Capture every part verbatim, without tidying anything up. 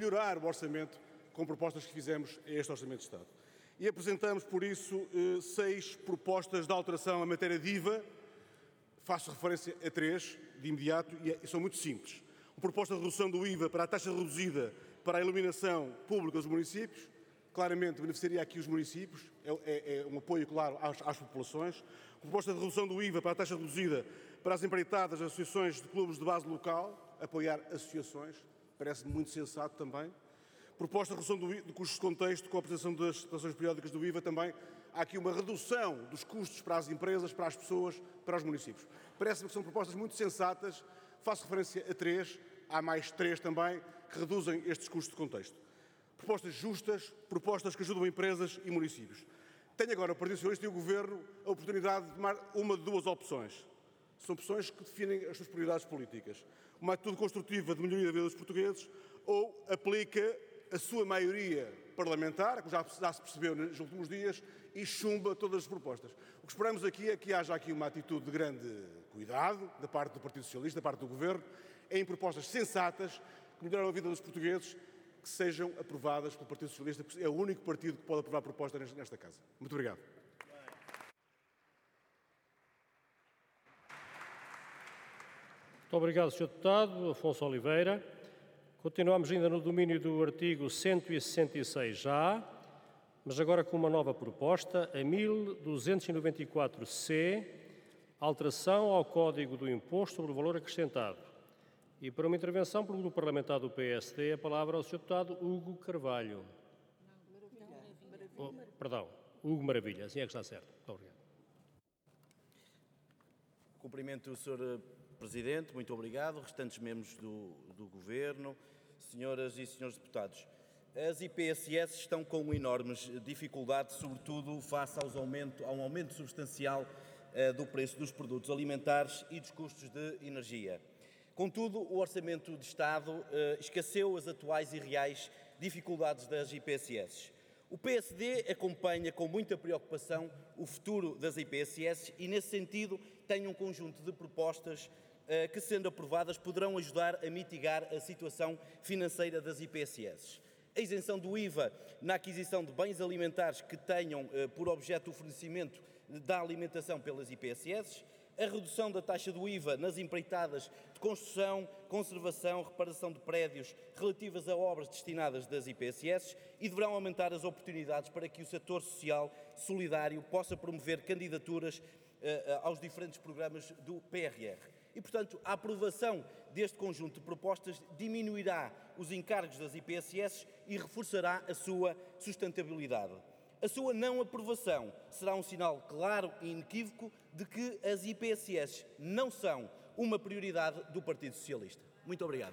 melhorar o orçamento com propostas que fizemos a este Orçamento de Estado. E apresentamos, por isso, seis propostas de alteração em matéria de I V A. Faço referência a três, de imediato, e são muito simples. Uma proposta de redução do I V A para a taxa reduzida para a iluminação pública dos municípios. Claramente beneficiaria aqui os municípios, é, é, é um apoio claro às, às populações. Uma proposta de redução do I V A para a taxa reduzida para as empreitadas, as associações de clubes de base local, apoiar associações, parece-me muito sensato também. Proposta de redução do, do custos de contexto com a apresentação das declarações periódicas do I V A também. Há aqui uma redução dos custos para as empresas, para as pessoas, para os municípios. Parece-me que são propostas muito sensatas. Faço referência a três, há mais três também, que reduzem estes custos de contexto. Propostas justas, propostas que ajudam empresas e municípios. Tenho agora o Partido Socialista e o Governo a oportunidade de tomar uma de duas opções. São opções que definem as suas prioridades políticas. Uma atitude construtiva de melhoria da vida dos portugueses ou aplica a sua maioria parlamentar, que já, já se percebeu nos últimos dias, e chumba todas as propostas. O que esperamos aqui é que haja aqui uma atitude de grande cuidado da parte do Partido Socialista, da parte do Governo, em propostas sensatas que melhoram a vida dos portugueses, que sejam aprovadas pelo Partido Socialista, porque é o único partido que pode aprovar propostas nesta Casa. Muito obrigado. Muito obrigado, senhor Deputado Afonso Oliveira. Continuamos ainda no domínio do artigo cento e sessenta e seis já, mas agora com uma nova proposta, a mil duzentos e noventa e quatro C, alteração ao Código do Imposto sobre o Valor Acrescentado. E para uma intervenção pelo Grupo Parlamentar do P S D, a palavra ao senhor Deputado Hugo Carvalho. Oh, perdão, Hugo Maravilha, assim é que está certo. Muito obrigado. Cumprimento o senhor Presidente, muito obrigado, restantes membros do, do Governo, senhoras e senhores deputados. As I P S S estão com enormes dificuldades, sobretudo face aos aumento, a um aumento substancial uh, do preço dos produtos alimentares e dos custos de energia. Contudo, o Orçamento de Estado uh, esqueceu as atuais e reais dificuldades das I P S S. O P S D acompanha com muita preocupação o futuro das I P S S e, nesse sentido, tem um conjunto de propostas uh, que, sendo aprovadas, poderão ajudar a mitigar a situação financeira das I P S S. A isenção do I V A na aquisição de bens alimentares que tenham uh, por objeto o fornecimento da alimentação pelas I P S S, a redução da taxa do I V A nas empreitadas de construção, conservação, reparação de prédios relativas a obras destinadas das I P S S e deverão aumentar as oportunidades para que o setor social solidário possa promover candidaturas uh, aos diferentes programas do P R R. E, portanto, a aprovação deste conjunto de propostas diminuirá os encargos das I P S S e reforçará a sua sustentabilidade. A sua não aprovação será um sinal claro e inequívoco de que as I P S S não são uma prioridade do Partido Socialista. Muito obrigado.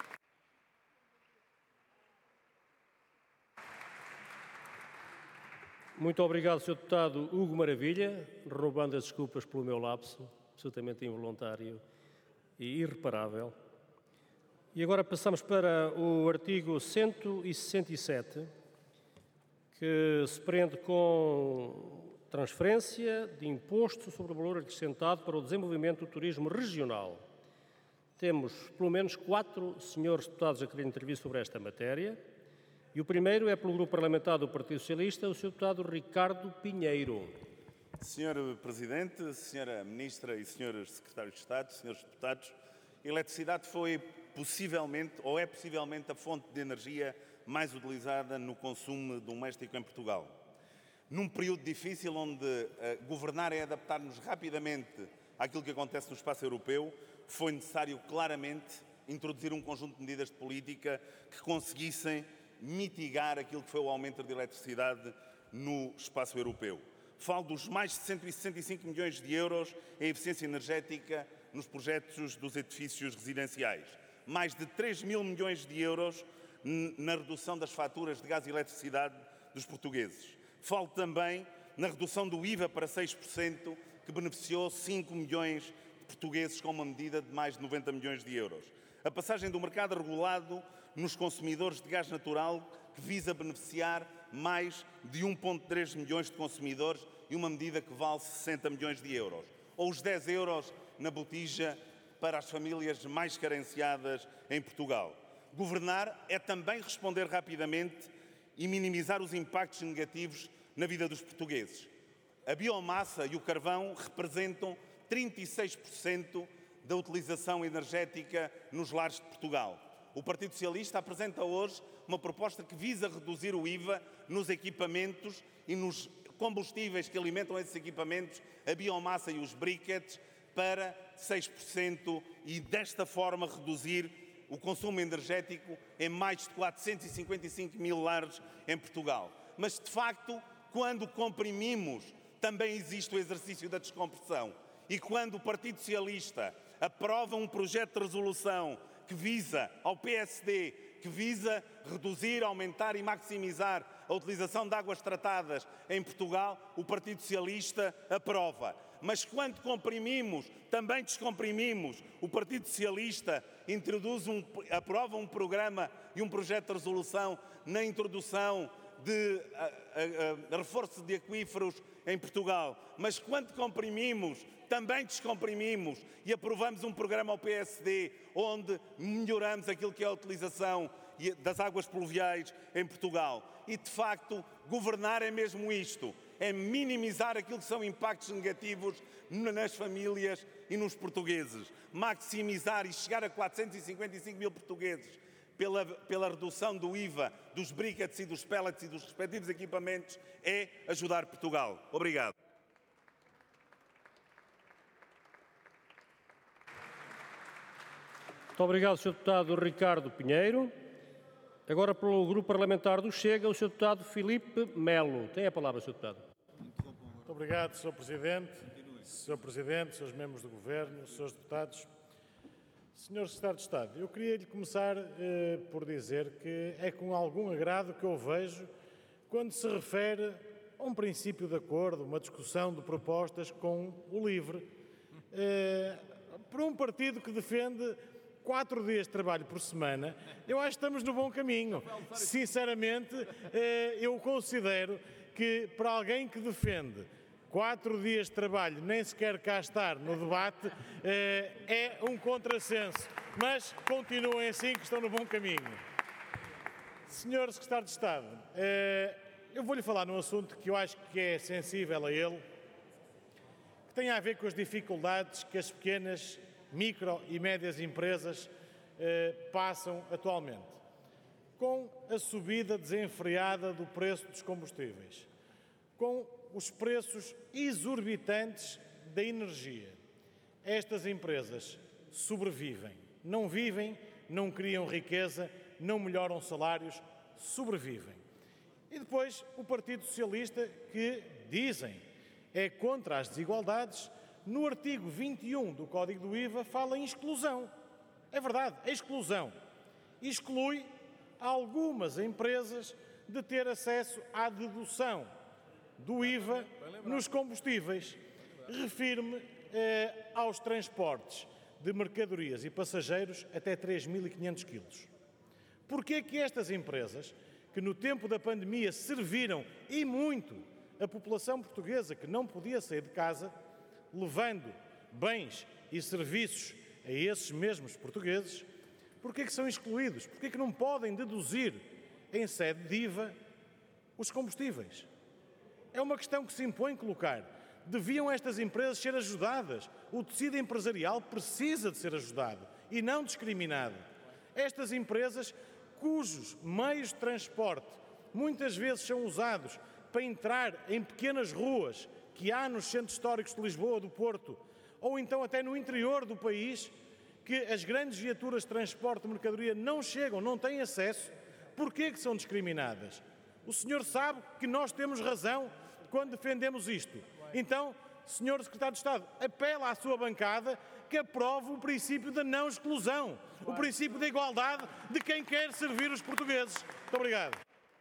Muito obrigado, senhor Deputado Hugo Maravilha, roubando as desculpas pelo meu lapso, absolutamente involuntário e irreparável. E agora passamos para o artigo cento e sessenta e sete, que se prende com transferência de imposto sobre o valor acrescentado para o desenvolvimento do turismo regional. Temos pelo menos quatro senhores deputados a querer intervir sobre esta matéria. E o primeiro é pelo Grupo Parlamentar do Partido Socialista, o senhor Deputado Ricardo Pinheiro. senhor Presidente, senhora Ministra e senhores Secretários de Estado, senhores deputados, a eletricidade foi possivelmente, ou é possivelmente, a fonte de energia mais utilizada no consumo doméstico em Portugal. Num período difícil onde uh, governar é adaptar-nos rapidamente àquilo que acontece no espaço europeu, foi necessário claramente introduzir um conjunto de medidas de política que conseguissem mitigar aquilo que foi o aumento de eletricidade no espaço europeu. Falo dos mais de cento e sessenta e cinco milhões de euros em eficiência energética nos projetos dos edifícios residenciais, mais de três mil milhões de euros na redução das faturas de gás e eletricidade dos portugueses. Falo também na redução do I V A para seis por cento, que beneficiou cinco milhões de portugueses com uma medida de mais de noventa milhões de euros. A passagem do mercado regulado nos consumidores de gás natural, que visa beneficiar mais de um vírgula três milhões de consumidores e uma medida que vale sessenta milhões de euros. Ou os dez euros na botija para as famílias mais carenciadas em Portugal. Governar é também responder rapidamente e minimizar os impactos negativos na vida dos portugueses. A biomassa e o carvão representam trinta e seis por cento da utilização energética nos lares de Portugal. O Partido Socialista apresenta hoje uma proposta que visa reduzir o I V A nos equipamentos e nos combustíveis que alimentam esses equipamentos, a biomassa e os briquetes, para seis por cento e desta forma reduzir o consumo energético em mais de quatrocentos e cinquenta e cinco mil lares em Portugal. Mas, de facto, quando comprimimos, também existe o exercício da descompressão. E quando o Partido Socialista aprova um projeto de resolução que visa, ao P S D, que visa reduzir, aumentar e maximizar a utilização de águas tratadas em Portugal, o Partido Socialista aprova. Mas quando comprimimos, também descomprimimos. O Partido Socialista introduz um, aprova um programa e um projeto de resolução na introdução de a, a, a, reforço de aquíferos em Portugal. Mas quando comprimimos, também descomprimimos e aprovamos um programa ao P S D onde melhoramos aquilo que é a utilização das águas pluviais em Portugal. E, de facto, governar é mesmo isto, é minimizar aquilo que são impactos negativos nas famílias e nos portugueses. Maximizar e chegar a quatrocentos e cinquenta e cinco mil portugueses pela, pela redução do I V A, dos briquetes e dos pellets e dos respectivos equipamentos é ajudar Portugal. Obrigado. Muito obrigado, senhor Deputado Ricardo Pinheiro. Agora, pelo Grupo Parlamentar do Chega, o senhor Deputado Filipe Melo. Tem a palavra, senhor Deputado. Muito obrigado, senhor Presidente, senhor Presidente, senhores membros do Governo, senhores Deputados. senhor Secretário de Estado, eu queria-lhe começar eh, por dizer que é com algum agrado que eu vejo quando se refere a um princípio de acordo, uma discussão de propostas com o LIVRE, eh, para um partido que defende quatro dias de trabalho por semana. Eu acho que estamos no bom caminho. Sinceramente, eh, eu considero que para alguém que defende quatro dias de trabalho, nem sequer cá estar no debate, eh, é um contrassenso. Mas continuem assim que estão no bom caminho. senhor Secretário de Estado, eh, eu vou-lhe falar num assunto que eu acho que é sensível a ele, que tem a ver com as dificuldades que as pequenas, micro e médias empresas eh, passam atualmente, com a subida desenfreada do preço dos combustíveis, com os preços exorbitantes da energia. Estas empresas sobrevivem, não vivem, não criam riqueza, não melhoram salários, sobrevivem. E depois o Partido Socialista, que dizem é contra as desigualdades, no artigo vinte e um do Código do I V A fala em exclusão. É verdade, a exclusão. Exclui algumas empresas de ter acesso à dedução do I V A nos combustíveis. Refiro-me eh, aos transportes de mercadorias e passageiros até três mil e quinhentos quilos. Porquê que estas empresas, que no tempo da pandemia serviram e muito a população portuguesa que não podia sair de casa, levando bens e serviços a esses mesmos portugueses, porquê que são excluídos? Porquê que não podem deduzir em sede de I V A os combustíveis? É uma questão que se impõe colocar. Deviam estas empresas ser ajudadas. O tecido empresarial precisa de ser ajudado e não discriminado. Estas empresas, cujos meios de transporte muitas vezes são usados para entrar em pequenas ruas que há nos centros históricos de Lisboa, do Porto, ou então até no interior do país, que as grandes viaturas de transporte de mercadoria não chegam, não têm acesso, porquê que são discriminadas? O senhor sabe que nós temos razão quando defendemos isto. Então, senhor Secretário de Estado, apela à sua bancada que aprove o princípio da não exclusão, o princípio da igualdade de quem quer servir os portugueses. Muito obrigado.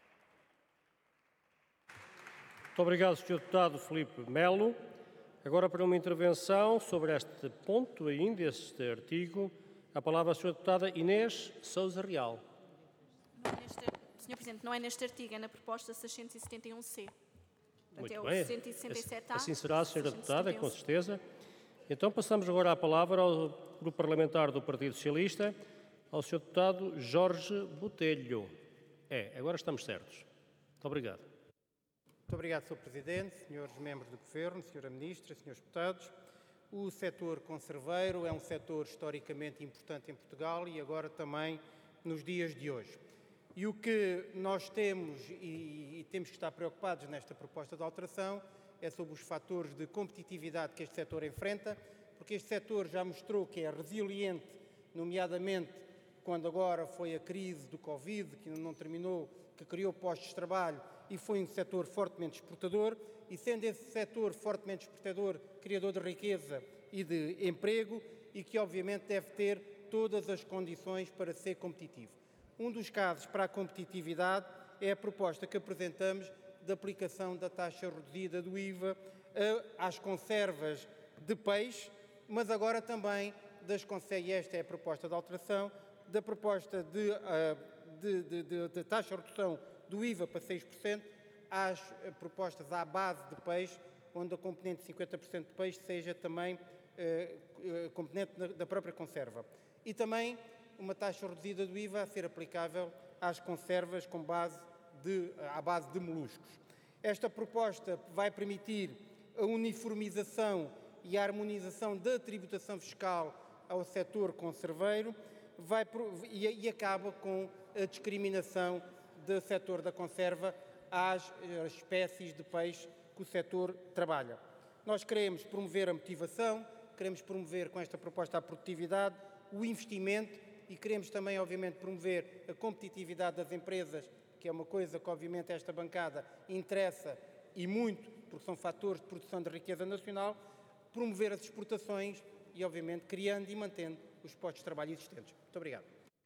Muito obrigado, senhor Deputado Filipe Melo. Agora, para uma intervenção sobre este ponto ainda, este artigo, a palavra à senhora Deputada Inês Sousa Real. Não é neste, senhor Presidente, não é neste artigo, é na proposta seiscentos e setenta e um C. Muito é o bem, cento e sessenta e sete A, assim será, senhora Deputada, com seiscentos e setenta e um C. certeza. Então passamos agora a palavra ao Grupo Parlamentar do Partido Socialista ao senhor Deputado Jorge Botelho. É, agora estamos certos. Muito obrigado. Muito obrigado, senhor Presidente, senhores membros do Governo, senhora Ministra, senhores Deputados. O setor conserveiro é um setor historicamente importante em Portugal e agora também nos dias de hoje. E o que nós temos e, e temos que estar preocupados nesta proposta de alteração é sobre os fatores de competitividade que este setor enfrenta, porque este setor já mostrou que é resiliente, nomeadamente quando agora foi a crise do Covid, que ainda não terminou, que criou postos de trabalho e foi um setor fortemente exportador, e sendo esse setor fortemente exportador, criador de riqueza e de emprego, e que obviamente deve ter todas as condições para ser competitivo. Um dos casos para a competitividade é a proposta que apresentamos de aplicação da taxa reduzida do I V A às conservas de peixe, mas agora também das conservas, e esta é a proposta de alteração, da proposta de, de, de, de, de taxa de redução do I V A para seis por cento, às propostas à base de peixe, onde a componente de cinquenta por cento de peixe seja também eh, componente da própria conserva. E também uma taxa reduzida do I V A a ser aplicável às conservas com base de, à base de moluscos. Esta proposta vai permitir a uniformização e a harmonização da tributação fiscal ao setor conserveiro vai, e, e acaba com a discriminação do setor da conserva às espécies de peixe que o setor trabalha. Nós queremos promover a motivação, queremos promover com esta proposta a produtividade, o investimento e queremos também, obviamente, promover a competitividade das empresas, que é uma coisa que, obviamente, esta bancada interessa e muito, porque são fatores de produção de riqueza nacional, promover as exportações e, obviamente, criando e mantendo os postos de trabalho existentes. Muito obrigado.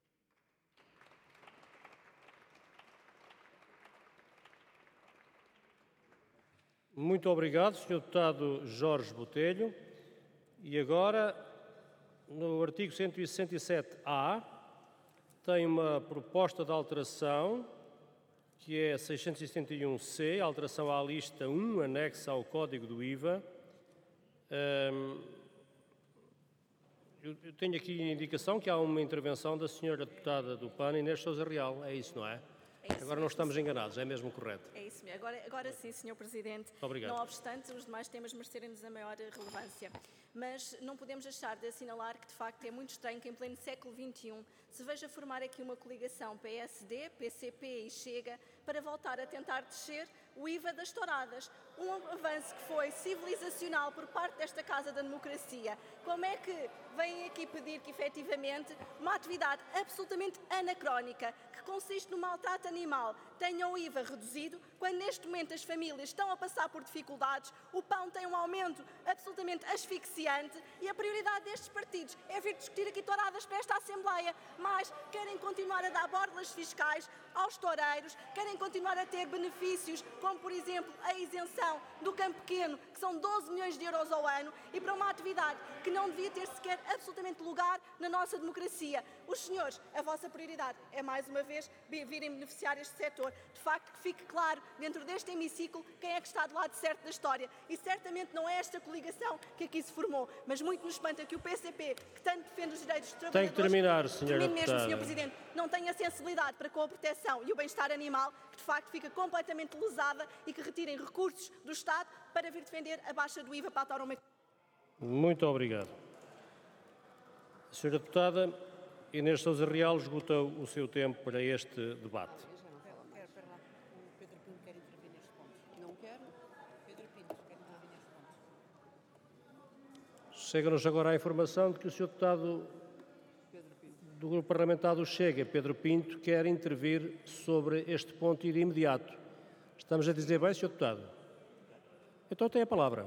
Muito obrigado, senhor Deputado Jorge Botelho. E agora, no artigo cento e sessenta e sete A, tem uma proposta de alteração, que é seiscentos e setenta e um C, alteração à lista um, anexa ao Código do I V A. Um, eu tenho aqui a indicação que há uma intervenção da senhora Deputada do P A N, Inês Sousa Real. É isso, não é? É isso agora não estamos enganados, é mesmo correto. É isso mesmo. Agora, agora sim, senhor Presidente. Muito obrigado. Não obstante, os demais temas merecerem-nos a maior relevância. Mas não podemos deixar de assinalar que, de facto, é muito estranho que, em pleno século vinte e um, se veja formar aqui uma coligação P S D, P C P e Chega para voltar a tentar descer o I V A das touradas. Um avanço que foi civilizacional por parte desta Casa da Democracia. Como é que vêm aqui pedir que, efetivamente, uma atividade absolutamente anacrónica, que consiste no maltrato animal, tenha o I V A reduzido, quando neste momento as famílias estão a passar por dificuldades, o pão tem um aumento absolutamente asfixiante e a prioridade destes partidos é vir discutir aqui touradas para esta Assembleia, mas querem continuar a dar borlas fiscais aos toureiros, querem continuar a ter benefícios, como por exemplo a isenção do campo pequeno, que são doze milhões de euros ao ano, e para uma atividade que não devia ter sequer absolutamente lugar na nossa democracia. Os senhores, a vossa prioridade é mais uma vez virem beneficiar este setor. De facto, que fique claro dentro deste hemiciclo quem é que está do lado certo da história. E certamente não é esta coligação que aqui se formou, mas muito nos espanta que o P C P, que tanto defende os direitos dos trabalhadores... Tem que terminar, senhora Termino mesmo, Deputada. senhor Presidente. Não tem a sensibilidade para com a proteção e o bem-estar animal, que de facto fica completamente lesada, e que retirem recursos do Estado para vir defender a baixa do I V A para a tauromaquia. Muito obrigado. A senhora Deputada Inês Sousa Real esgotou o seu tempo para este debate. Espera, espera lá. O Pedro Pinto quer intervir neste ponto. Não quero. Pedro Pinto quer intervir neste ponto. Chega-nos agora a informação de que o senhor Deputado do Grupo Parlamentar do Chega, Pedro Pinto, quer intervir sobre este ponto e de imediato. Estamos a dizer bem, senhor Deputado? Então tem a palavra.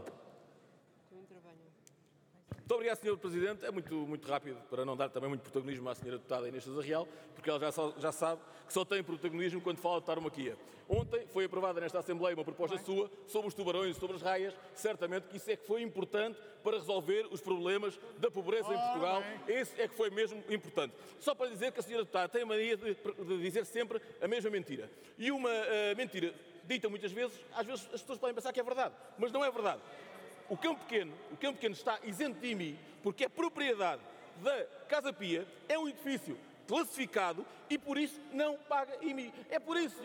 Muito obrigado, senhor Presidente. É muito, muito rápido, para não dar também muito protagonismo à senhora Deputada Inês Sousa Real, porque ela já, só, já sabe que só tem protagonismo quando fala de tauromaquia. Ontem foi aprovada nesta Assembleia uma proposta sua sobre os tubarões e sobre as raias. Certamente que isso é que foi importante para resolver os problemas da pobreza em Portugal. Esse é que foi mesmo importante. Só para dizer que a senhora Deputada tem a mania de, de dizer sempre a mesma mentira. E uma uh, mentira dita muitas vezes, às vezes as pessoas podem pensar que é verdade, mas não é verdade. O campo pequeno, o campo pequeno está isento de I M I, porque é propriedade da Casa Pia, é um edifício classificado e por isso não paga I M I. É por isso,